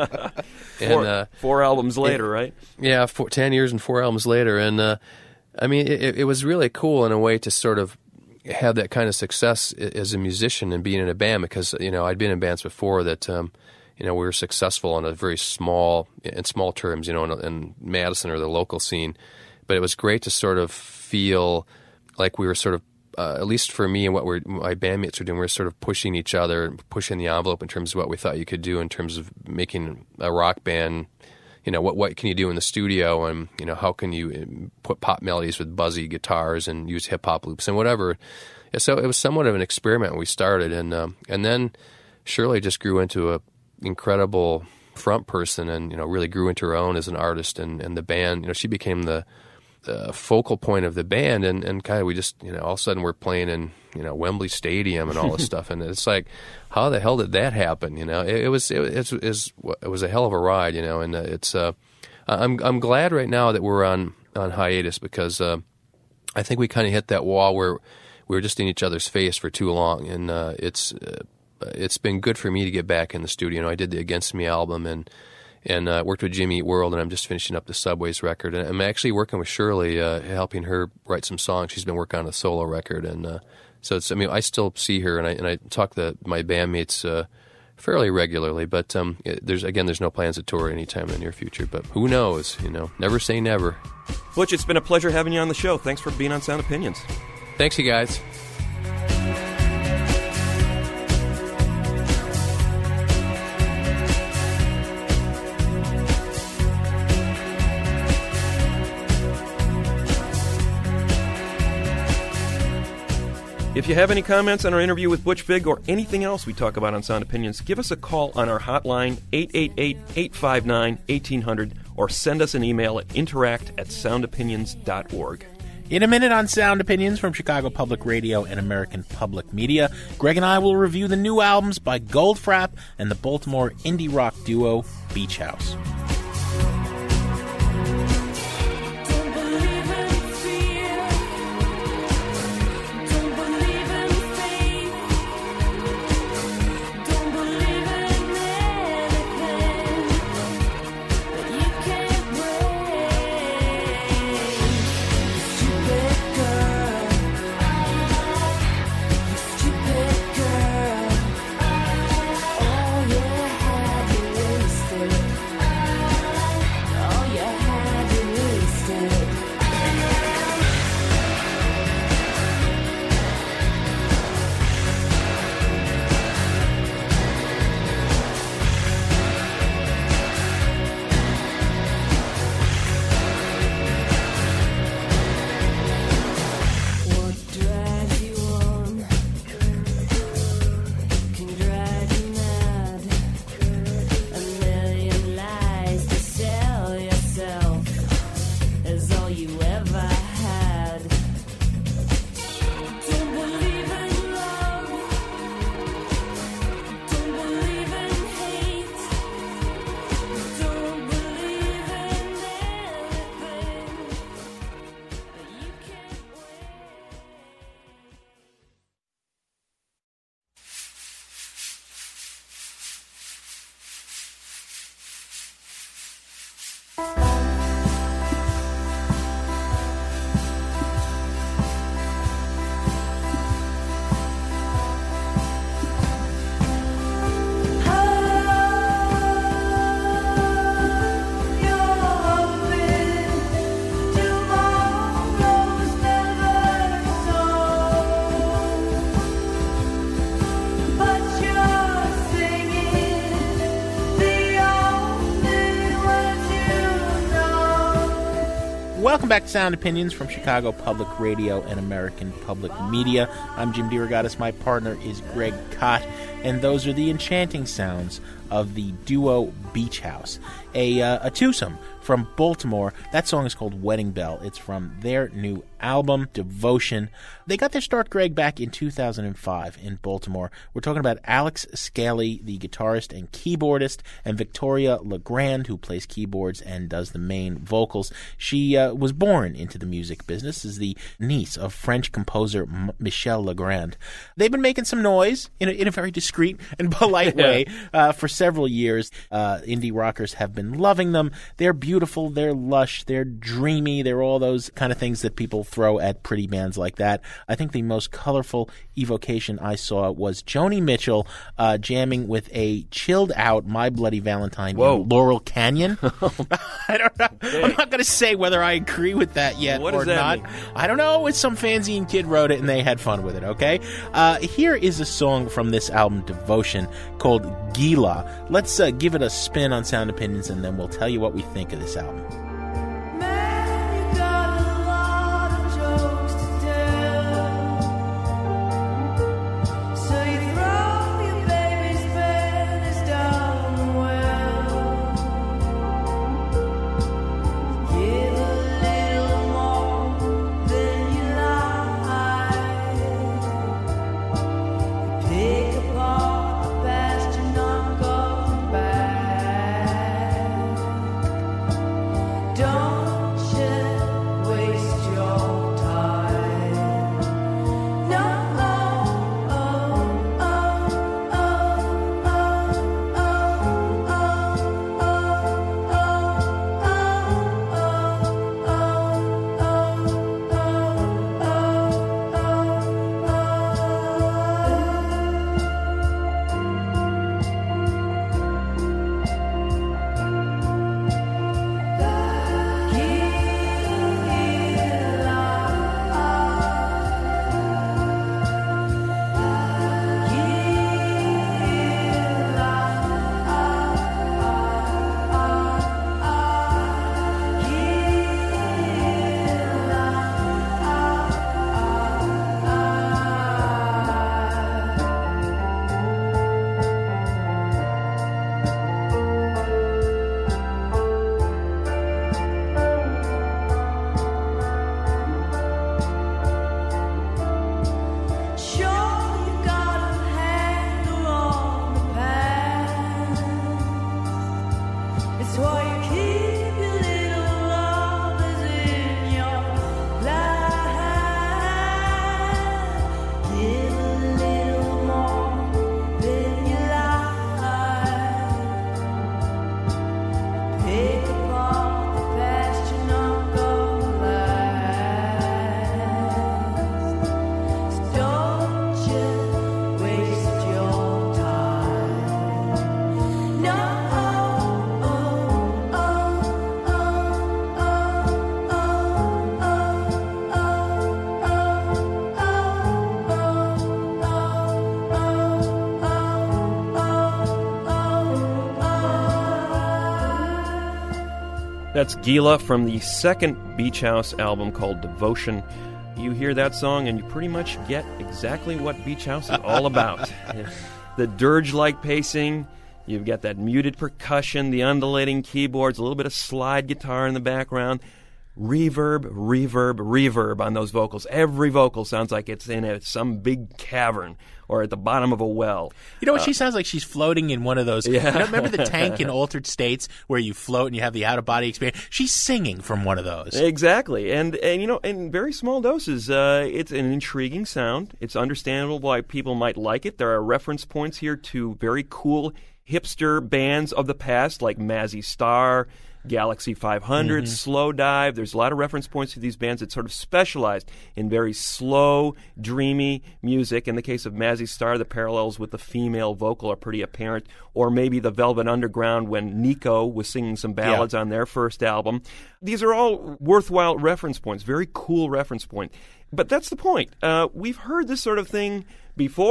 and four, uh, four albums later, it, right? Yeah, four, ten years and four albums later. And, uh, I mean, it, it was really cool in a way to sort of have that kind of success as a musician and being in a band, because, you know, I'd been in bands before that, um, you know, we were successful on a very small, in small terms, you know, in, in Madison or the local scene. But it was great to sort of feel like we were sort of, uh, at least for me and what we're, my bandmates were doing, we were sort of pushing each other and pushing the envelope in terms of what we thought you could do in terms of making a rock band. You know, what what can you do in the studio, and, you know, how can you put pop melodies with buzzy guitars and use hip-hop loops and whatever. So it was somewhat of an experiment when we started. And, um, and then Shirley just grew into a incredible front person, and, you know, really grew into her own as an artist, and, and the band, you know, she became the, the focal point of the band, and, and kind of we just, you know, all of a sudden we're playing in, you know, Wembley Stadium and all this stuff, and it's like, how the hell did that happen? You know, it, it was it, it, was it was a hell of a ride, you know, and uh, it's uh, I'm I'm glad right now that we're on on hiatus, because uh, I think we kind of hit that wall where we were just in each other's face for too long, and uh, it's. Uh, It's been good for me to get back in the studio. You know, I did the Against Me album, and and uh, worked with Jimmy Eat World, and I'm just finishing up the Subways record. And I'm actually working with Shirley, uh, helping her write some songs. She's been working on a solo record, and uh, so it's. I mean, I still see her, and I and I talk to my bandmates uh, fairly regularly. But um, it, there's again, there's no plans to tour anytime in the near future. But who knows? You know, never say never. Butch, it's been a pleasure having you on the show. Thanks for being on Sound Opinions. Thanks, you guys. If you have any comments on our interview with Butch Vig or anything else we talk about on Sound Opinions, give us a call on our hotline, eight eight eight, eight five nine, eighteen hundred, or send us an email at interact at sound opinions dot org. In a minute on Sound Opinions from Chicago Public Radio and American Public Media, Greg and I will review the new albums by Goldfrapp and the Baltimore indie rock duo Beach House. Oh, yeah, had you wasted Welcome back to Sound Opinions from Chicago Public Radio and American Public Media. I'm Jim DeRogatis. My partner is Greg Kot, and those are the enchanting sounds of the duo Beach House, a, uh, a twosome from Baltimore. That song is called Wedding Bell. It's from their new album, Devotion. They got their start, Greg, back in two thousand five in Baltimore. We're talking about Alex Scally, the guitarist and keyboardist, and Victoria Legrand, who plays keyboards and does the main vocals. She uh, was born into the music business as the niece of French composer M- Michel Legrand. They've been making some noise in a, in a very discreet and polite way uh, for several years. Uh, indie rockers have been loving them. They're beautiful, they're lush, they're dreamy, they're all those kind of things that people throw at pretty bands like that. I think the most colorful evocation I saw was Joni Mitchell uh, jamming with a chilled out My Bloody Valentine Whoa. in Laurel Canyon. I don't know. Okay. I'm not going to say whether I agree with that yet what or does that not. mean? I don't know. It's some fanzine kid wrote it and they had fun with it, okay? Uh, here is a song from this album, Devotion, called Gila. Let's uh, give it a spin on Sound Opinions and then we'll tell you what we think of this album. That's Gila from the second Beach House album called Devotion. You hear that song and you pretty much get exactly what Beach House is all about. The dirge-like pacing, you've got that muted percussion, the undulating keyboards, a little bit of slide guitar in the background. Reverb, reverb, reverb on those vocals. Every vocal sounds like it's in a, some big cavern or at the bottom of a well. You know what? Uh, she sounds like she's floating in one of those. Yeah. You know, remember the Tank in Altered States where you float and you have the out-of-body experience? She's singing from one of those. Exactly. And, and you know, in very small doses, uh, it's an intriguing sound. It's understandable why people might like it. There are reference points here to very cool hipster bands of the past like Mazzy Star, Galaxy five hundred, mm-hmm. Slow Dive. There's a lot of reference points to these bands that sort of specialized in very slow, dreamy music. In the case of Mazzy Star, the parallels with the female vocal are pretty apparent. Or maybe the Velvet Underground when Nico was singing some ballads yeah. on their first album. These are all worthwhile reference points, very cool reference point. But that's the point. Uh, we've heard this sort of thing before.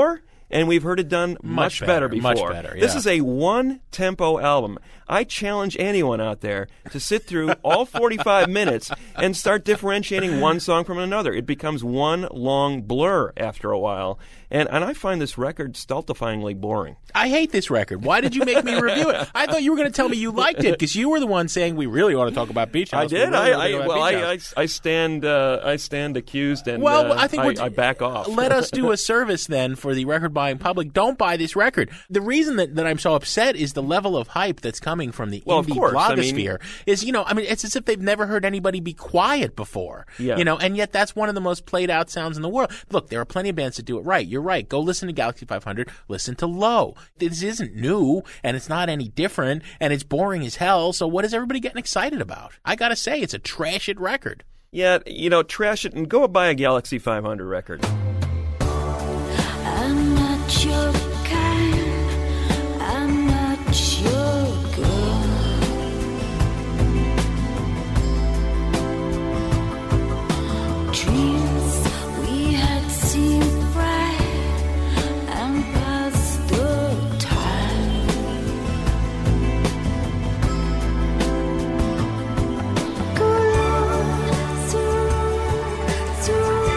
and we've heard it done much, Much better, before. much better, This yeah. is a one-tempo album. I challenge anyone out there to sit through all forty-five minutes and start differentiating one song from another. It becomes one long blur after a while, and, and I find this record stultifyingly boring. I hate this record. Why did you make me review it? I thought you were going to tell me you liked it because you were the one saying we really ought to talk about Beach House. I did. We really ought to I, talk I about well, Beach I, House. I, I stand. Uh, I stand accused, and Well, uh, I think we're, I, I back off. Let us do a service then for the record-buying public. Don't buy this record. The reason that, that I'm so upset is the level of hype that's coming from the Well, of indie course. I mean- blogosphere. Is you know, I mean, it's as if they've never heard anybody be quiet before. Yeah. You know, and yet that's one of the most played-out sounds in the world. Look, there are plenty of bands that do it right. You're right. Go listen to Galaxy five hundred. Listen to Low. This isn't new, and it's not any different, and it's boring as hell. So what is everybody getting excited about? I gotta say, it's a trash it record. Yeah, you know, trash it and go buy a Galaxy five hundred record. I'm not your kind, I'm not your girl. Dreams we had seemed bright and past the time. Go on, so, so.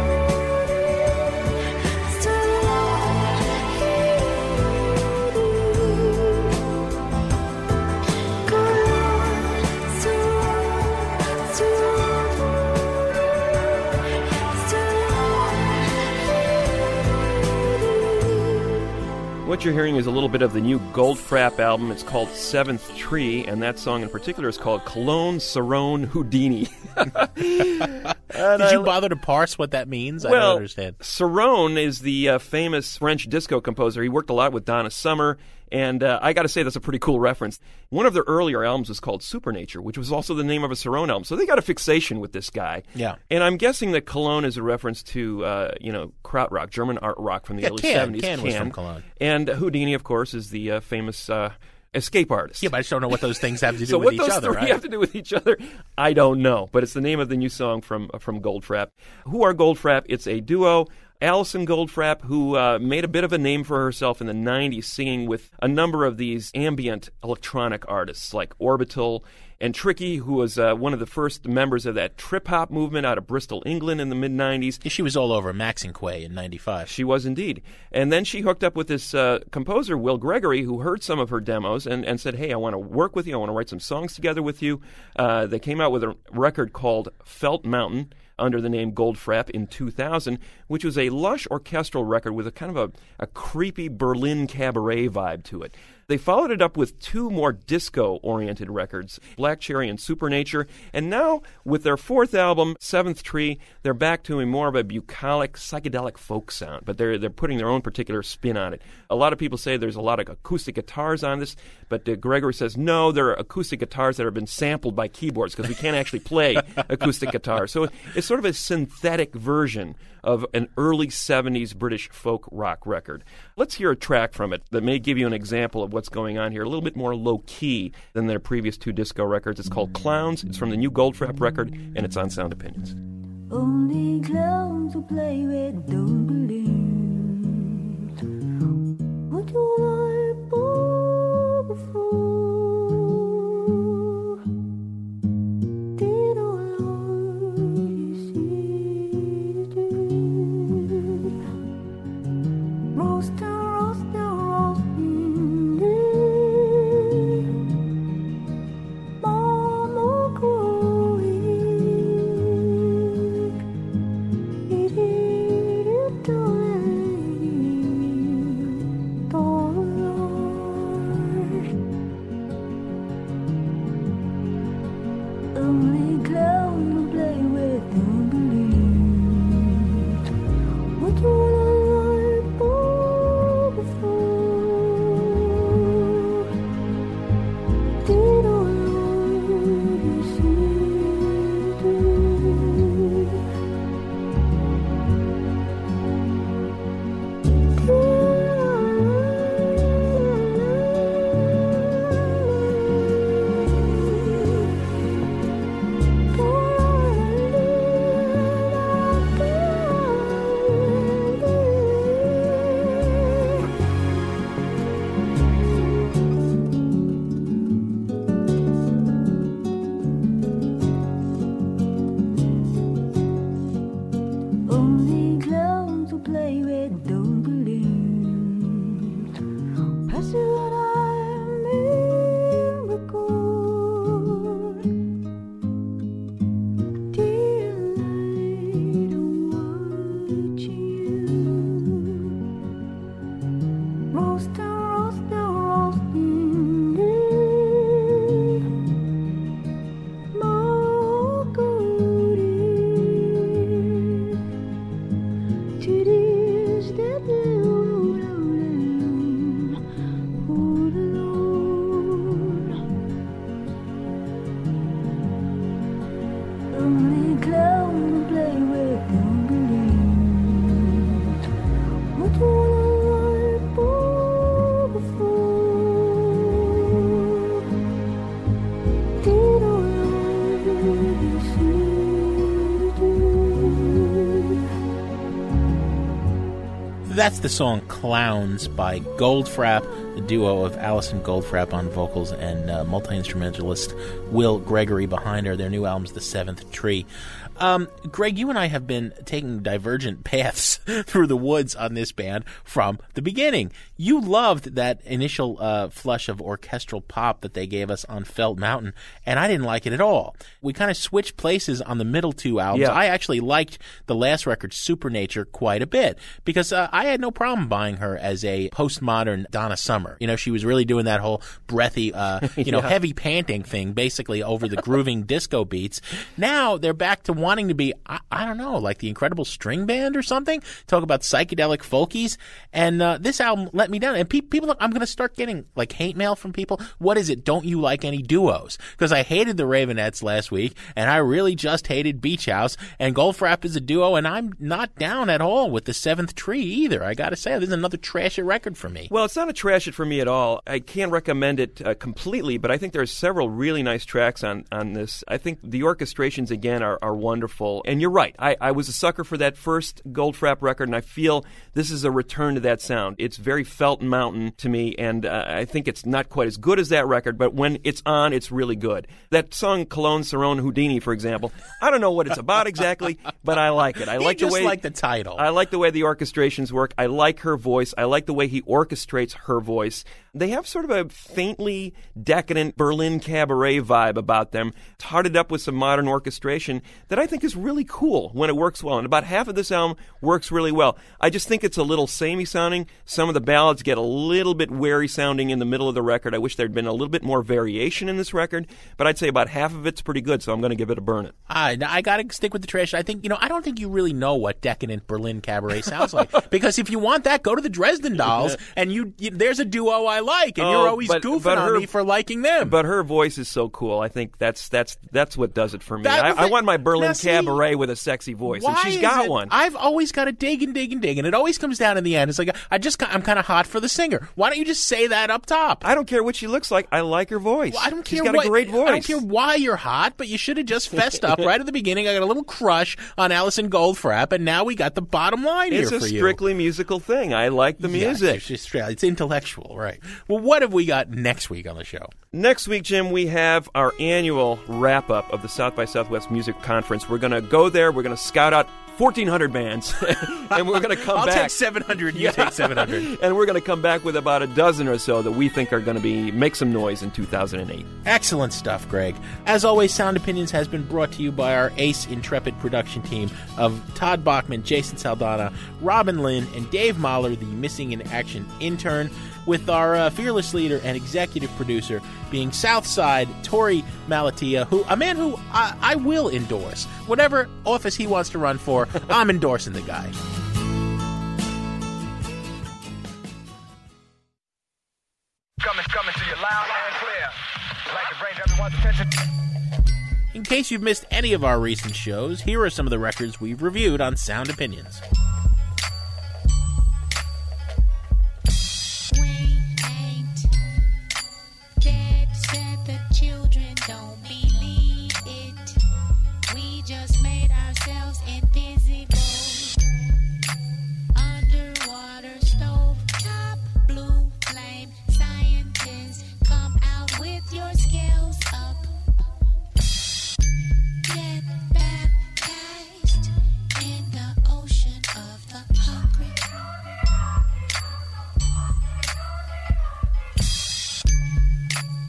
What you're hearing is a little bit of the new Goldfrapp album. It's called Seventh Tree, and that song in particular is called Cologne Cerrone Houdini. Did I- you bother to parse what that means? I Well, don't understand. Cerrone is the uh, famous French disco composer. He worked a lot with Donna Summer, and uh, I got to say that's a pretty cool reference. One of their earlier albums was called Supernature, which was also the name of a Cerrone album. So they got a fixation with this guy. Yeah. And I'm guessing that Cologne is a reference to, uh, you know, krautrock, German art rock from the Yeah, early Can. seventies. Can was from Cologne. And Houdini, of course, is the uh, famous uh, escape artist. Yeah, but I just don't know what those things have to do So with what each those other, three right? have to do with each other, I don't know. But it's the name of the new song from from Goldfrapp. Who are Goldfrapp? It's a duo. Alison Goldfrapp, who uh, made a bit of a name for herself in the nineties, singing with a number of these ambient electronic artists like Orbital and Tricky, who was uh, one of the first members of that trip-hop movement out of Bristol, England in the mid-nineties. She was all over Max and Quay in ninety-five. She was indeed. And then she hooked up with this uh, composer, Will Gregory, who heard some of her demos and, and said, hey, I want to work with you. I want to write some songs together with you. Uh, they came out with a record called Felt Mountain under the name Goldfrapp in two thousand, which was a lush orchestral record with a kind of a, a creepy Berlin cabaret vibe to it. They followed it up with two more disco-oriented records, Black Cherry and Supernature, and now, with their fourth album, Seventh Tree, they're back to a more of a bucolic, psychedelic folk sound, but they're they're putting their own particular spin on it. A lot of people say there's a lot of acoustic guitars on this, but uh, Gregory says, no, there are acoustic guitars that have been sampled by keyboards because we can't actually play acoustic guitars. So it's sort of a synthetic version of an early seventies British folk rock record. Let's hear a track from it that may give you an example of what's going on here, a little bit more low-key than their previous two disco records. It's called Clowns. It's from the new Goldfrapp record, and it's on Sound Opinions. Only clowns who play with don't believe. What you like for before? Did all you see to roast and roast and roasting day. Mama growing. It is way, don't believe. Pass it what I miracle. Dear light, watching you. Roast and roast and roasting it. More good it. To this that road alone. All alone. Only clown to play with, don't believe. What would I like for before? Did I already see the That's the song Clowns by Goldfrapp, the duo of Alison Goldfrapp on vocals and uh, multi-instrumentalist Will Gregory behind her. Their new album's The Seventh Tree. Um, Greg, you and I have been taking divergent paths through the woods on this band from the beginning. You loved that initial uh, flush of orchestral pop that they gave us on Felt Mountain, and I didn't like it at all. We kind of switched places on the middle two albums. Yeah. I actually liked the last record, Supernature, quite a bit because uh, I had no problem buying her as a postmodern Donna Summer. You know, she was really doing that whole breathy, uh, you know, Yeah. heavy panting thing, basically over the grooving disco beats. Now they're back to wanting to be, I, I don't know, like the Incredible String Band or something. Talk about psychedelic folkies. And uh, this album let me down. And pe- people, I'm going to start getting like hate mail from people. What is it? Don't you like any duos? Because I hated the Ravenettes last week, and I really just hated Beach House. And Goldfrapp is a duo, and I'm not down at all with The Seventh Tree either. I got to say, this is another trash it record for me. Well, it's not a trash it for me at all. I can't recommend it uh, completely, but I think there's several really nice tracks on, on this. I think the orchestrations, again, are, are wonderful. And you're right. I, I was a sucker for that first Goldfrapp record, and I feel this is a return to that sound. It's very Felt Mountain to me, and uh, I think it's not quite as good as that record, but when it's on, it's really good. That song, Cologne Cerrone Houdini, for example, I don't know what it's about exactly, but I like it. I You like just the way like the title. I like the way the orchestrations work. I like her voice. I like the way he orchestrates her voice. They have sort of a faintly decadent Berlin cabaret vibe about them, tarted up with some modern orchestration that I think is really cool when it works well. And about half of this album works really well. I just think it's a little samey sounding. Some of the ballads get a little bit wary sounding in the middle of the record. I wish there'd been a little bit more variation in this record, but I'd say about half of it's pretty good, so I'm going to give it a burn it. I, I got to stick with the trash. I think, you know, I don't think you really know what decadent Berlin cabaret sounds like. Because if you want that, go to the Dresden Dolls, and you, you there's a duo I like, and Oh, you're always but- goofing but on her- me for liking them. But her voice is so cool. I think that's that's that's what does it for me. That I, was I it. want my Berlin Now, see, cabaret with a sexy voice, and Why she's is got it- one. I've always got to dig and dig and dig, and it always comes down in the end. It's like, I just, I'm kind of hot for the singer. Why don't you just say that up top? I don't care what she looks like. I like her voice. Well, I don't She's care got what, a great voice. I don't care why you're hot, but you should have just fessed up right at the beginning. I got a little crush on Alison Goldfrapp, and now we got the bottom line It's here a for you. strictly musical thing. I like the Yes, music. it's, just, it's intellectual, right? Well, what have we got next week on the show? Next week, Jim, we have our annual wrap-up of the South by Southwest Music Conference. We're going to go there. We're going to scout out fourteen hundred bands, and we're going to come I'll back. take seven hundred, you take seven hundred. And we're going to come back with about a dozen or so that we think are going to be make some noise in two thousand eight. Excellent stuff, Greg. As always, Sound Opinions has been brought to you by our ace intrepid production team of Todd Bachman, Jason Saldana, Robin Lynn, and Dave Mahler, the missing in action intern, with our uh, fearless leader and executive producer being Southside Tori Malatia, who a man who I, I will endorse. Whatever office he wants to run for, I'm endorsing the guy. Coming, coming to you loud and clear. I'd like to bring everyone's attention. In case you've missed any of our recent shows, here are some of the records we've reviewed on Sound Opinions. Get baptized in the ocean of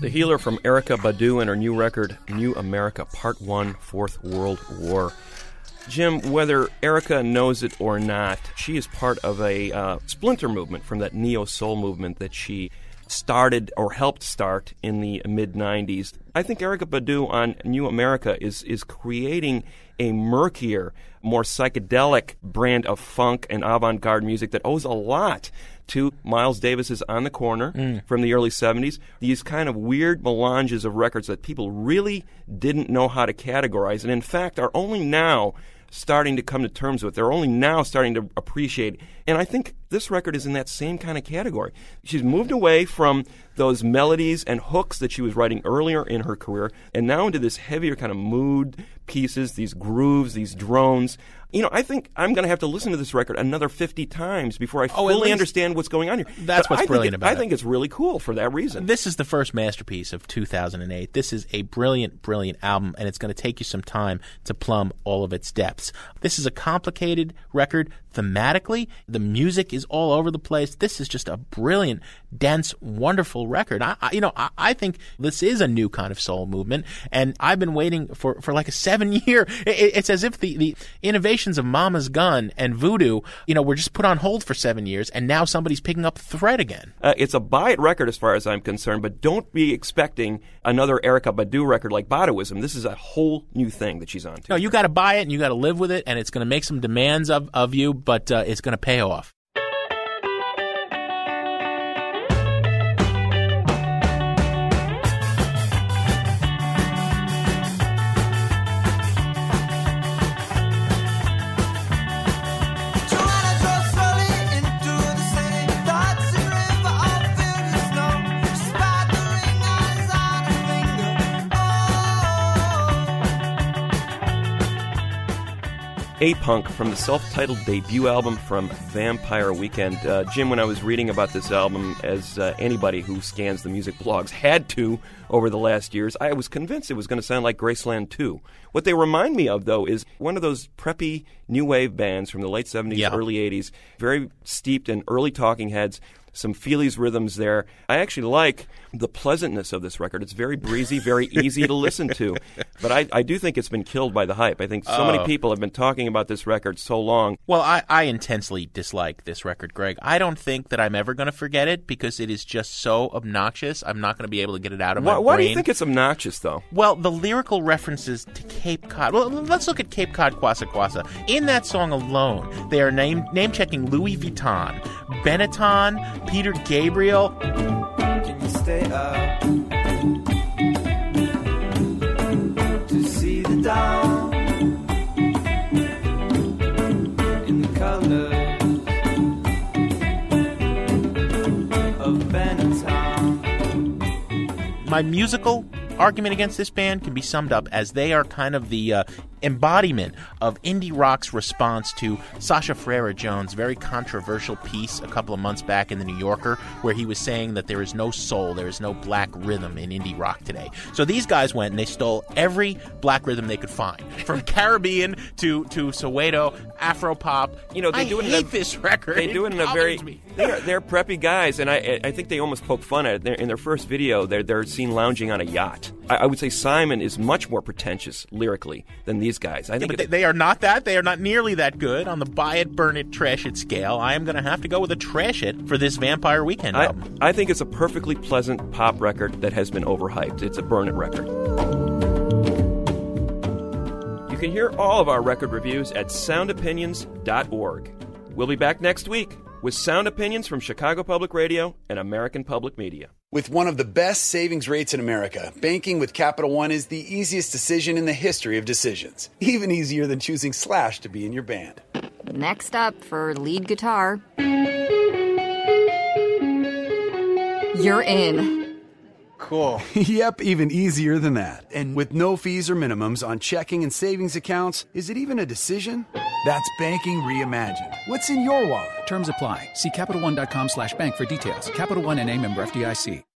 The Healer from Erykah Badu and her new record, New America, Part one, Fourth World War. Jim, whether Erykah knows it or not, she is part of a uh, splinter movement from that neo-soul movement that she started or helped start in the mid nineties. I think Erykah Badu on New America is is creating a murkier, more psychedelic brand of funk and avant-garde music that owes a lot to Miles Davis's On the Corner mm. from the early seventies. These kind of weird melanges of records that people really didn't know how to categorize, and in fact are only now starting to come to terms with. They're only now starting to appreciate. And I think this record is in that same kind of category. She's moved away from those melodies and hooks that she was writing earlier in her career and now into this heavier kind of mood pieces, these grooves, these drones. You know, I think I'm going to have to listen to this record another fifty times before I oh, fully understand what's going on here. That's but what's I brilliant it, about I it. I think it's really cool for that reason. This is the first masterpiece of two thousand eight. This is a brilliant, brilliant album, and it's going to take you some time to plumb all of its depths. This is a complicated record thematically. The music is all over the place. This is just a brilliant, dense, wonderful record. I, I you know, I, I think this is a new kind of soul movement, and I've been waiting for, for like a seven-year. It, it's as if the, the innovations of Mama's Gun and Voodoo, you know, were just put on hold for seven years, and now somebody's picking up the thread again. Uh, it's a buy-it record as far as I'm concerned, but don't be expecting another Erykah Badu record like Baduism. This is a whole new thing that she's on to. No, you got to buy it, and you got to live with it, and it's going to make some demands of, of you, but uh, it's going to pay off. A-Punk from the self-titled debut album from Vampire Weekend. Uh, Jim, when I was reading about this album, as uh, anybody who scans the music blogs had to over the last years, I was convinced it was going to sound like Graceland two. What they remind me of, though, is one of those preppy new wave bands from the late seventies, yeah. early eighties, very steeped in early Talking Heads, some Feelies rhythms there. I actually like the pleasantness of this record. It's very breezy, very easy to listen to. But I, I do think it's been killed by the hype. I think so oh. many people have been talking about this record so long. Well, I, I intensely dislike this record, Greg. I don't think that I'm ever going to forget it because it is just so obnoxious. I'm not going to be able to get it out of why, my why brain. Why do you think it's obnoxious, though? Well, the lyrical references to Cape Cod. Well, let's look at Cape Cod Kwassa Kwassa. In that song alone, they are name, name-checking Louis Vuitton, Benetton, Peter Gabriel. Can you stay up to see the dawn in the colors of Benetton? My musical argument against this band can be summed up as they are kind of the uh, embodiment of indie rock's response to Sasha Ferreira Jones' very controversial piece a couple of months back in The New Yorker, where he was saying that there is no soul, there is no black rhythm in indie rock today. So these guys went and they stole every black rhythm they could find, from Caribbean to, to Soweto, Afro-pop. You know, they I do it hate in a, this record. They do it in a very... They're, they're preppy guys, and I I think they almost poke fun at it. They're, in their first video, they're, they're seen lounging on a yacht. I, I would say Simon is much more pretentious lyrically than these guys. I yeah, think but they, they are not that. They are not nearly that good on the buy it, burn it, trash it scale. I am going to have to go with a trash it for this Vampire Weekend I, album. I think it's a perfectly pleasant pop record that has been overhyped. It's a burn it record. You can hear all of our record reviews at sound opinions dot org. We'll be back next week with Sound Opinions from Chicago Public Radio and American Public Media. With one of the best savings rates in America, banking with Capital One is the easiest decision in the history of decisions. Even easier than choosing Slash to be in your band. Next up for lead guitar. You're in. Cool. Yep, even easier than that. And with no fees or minimums on checking and savings accounts, is it even a decision? That's banking reimagined. What's in your wallet? Terms apply. See CapitalOne.com slash bank for details. Capital One N A member F D I C.